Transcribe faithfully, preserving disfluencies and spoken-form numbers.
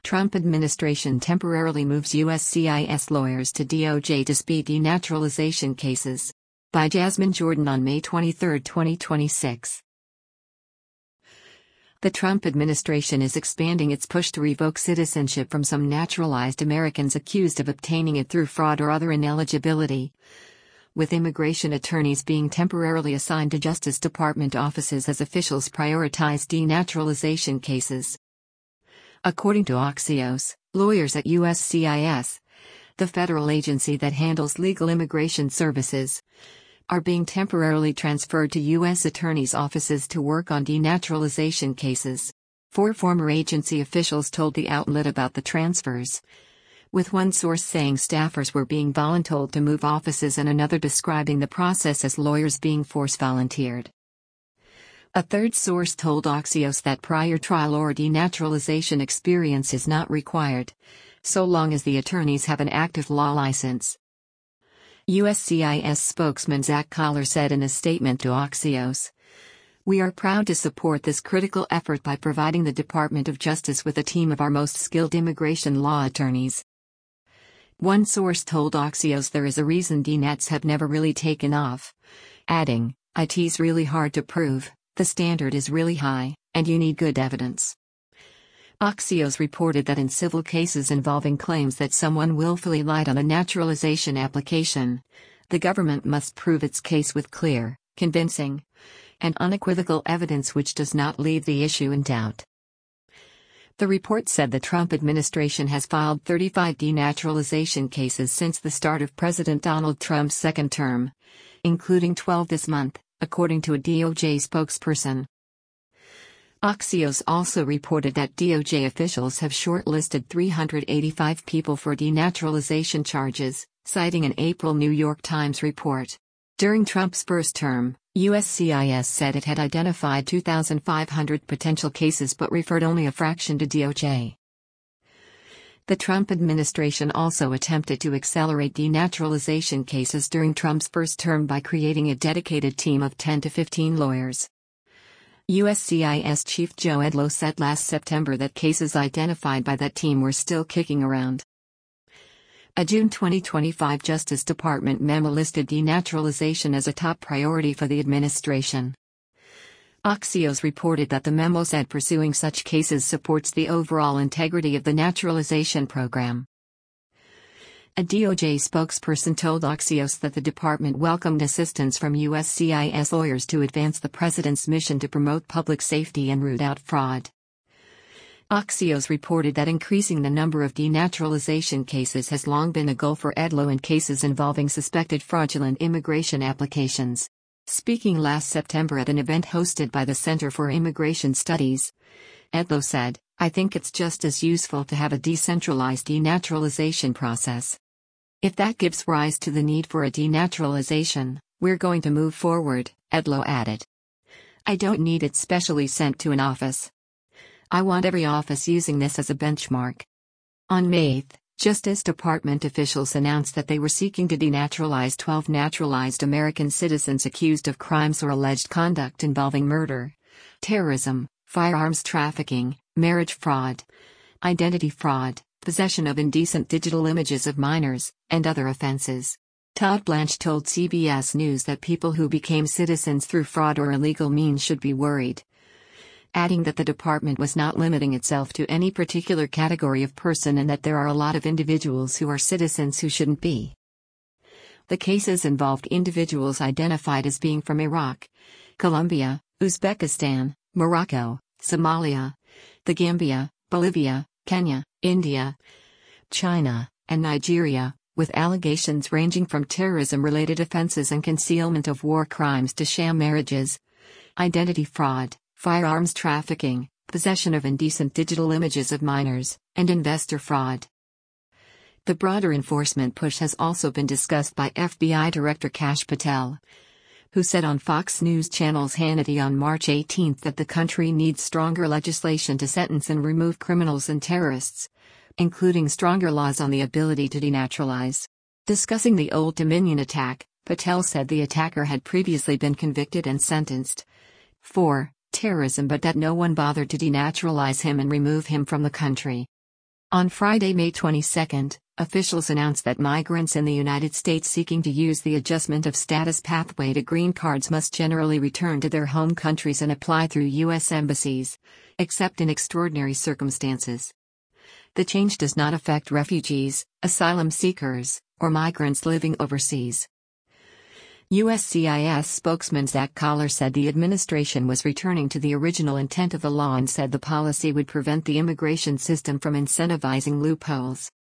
Trump administration temporarily moves U S C I S lawyers to D O J to speed denaturalization cases. By Jasmine Jordan on May twenty-third, twenty twenty-six. The Trump administration is expanding its push to revoke citizenship from some naturalized Americans accused of obtaining it through fraud or other ineligibility, with immigration attorneys being temporarily assigned to Justice Department offices as officials prioritize denaturalization cases. According to Axios, lawyers at U S C I S, the federal agency that handles legal immigration services, are being temporarily transferred to U S attorneys' offices to work on denaturalization cases. Four former agency officials told the outlet about the transfers, with one source saying staffers were being voluntold to move offices and another describing the process as lawyers being force volunteered. A third source told Axios that prior trial or denaturalization experience is not required, so long as the attorneys have an active law license. U S C I S spokesman Zach Collar said in a statement to Axios, "We are proud to support this critical effort by providing the Department of Justice with a team of our most skilled immigration law attorneys." One source told Axios there is a reason D NATs have never really taken off, adding, "It's really hard to prove, the standard is really high, and you need good evidence." Axios reported that in civil cases involving claims that someone willfully lied on a naturalization application, the government must prove its case with clear, convincing, and unequivocal evidence which does not leave the issue in doubt. The report said the Trump administration has filed thirty-five denaturalization cases since the start of President Donald Trump's second term, including twelve this month, according to a D O J spokesperson. Axios also reported that D O J officials have shortlisted three hundred eighty-five people for denaturalization charges, citing an April New York Times report. During Trump's first term, U S C I S said it had identified two thousand five hundred potential cases but referred only a fraction to D O J. The Trump administration also attempted to accelerate denaturalization cases during Trump's first term by creating a dedicated team of ten to fifteen lawyers. U S C I S Chief Joe Edlow said last September that cases identified by that team were still kicking around. A June twenty twenty-five Justice Department memo listed denaturalization as a top priority for the administration. Axios reported that the memo said pursuing such cases supports the overall integrity of the naturalization program. A D O J spokesperson told Axios that the department welcomed assistance from U S C I S lawyers to advance the president's mission to promote public safety and root out fraud. Axios reported that increasing the number of denaturalization cases has long been a goal for Edlow in cases involving suspected fraudulent immigration applications. Speaking last September at an event hosted by the Center for Immigration Studies, Edlow said, "I think it's just as useful to have a decentralized denaturalization process. If that gives rise to the need for a denaturalization, we're going to move forward," Edlow added. "I don't need it specially sent to an office. I want every office using this as a benchmark." On May eighth, Justice Department officials announced that they were seeking to denaturalize twelve naturalized American citizens accused of crimes or alleged conduct involving murder, terrorism, firearms trafficking, marriage fraud, identity fraud, possession of indecent digital images of minors, and other offenses. Todd Blanche told C B S News that people who became citizens through fraud or illegal means should be worried, adding that the department was not limiting itself to any particular category of person and that there are a lot of individuals who are citizens who shouldn't be. The cases involved individuals identified as being from Iraq, Colombia, Uzbekistan, Morocco, Somalia, the Gambia, Bolivia, Kenya, India, China, and Nigeria, with allegations ranging from terrorism-related offenses and concealment of war crimes to sham marriages, identity fraud, firearms trafficking, possession of indecent digital images of minors, and investor fraud. The broader enforcement push has also been discussed by F B I Director Kash Patel, who said on Fox News Channel's Hannity on March eighteenth that the country needs stronger legislation to sentence and remove criminals and terrorists, including stronger laws on the ability to denaturalize. Discussing the Old Dominion attack, Patel said the attacker had previously been convicted and sentenced for terrorism but that no one bothered to denaturalize him and remove him from the country. On Friday, May twenty-second, officials announced that migrants in the United States seeking to use the adjustment of status pathway to green cards must generally return to their home countries and apply through U S embassies, except in extraordinary circumstances. The change does not affect refugees, asylum seekers, or migrants living overseas. U S C I S spokesman Zach Collar said the administration was returning to the original intent of the law and said the policy would prevent the immigration system from incentivizing loopholes.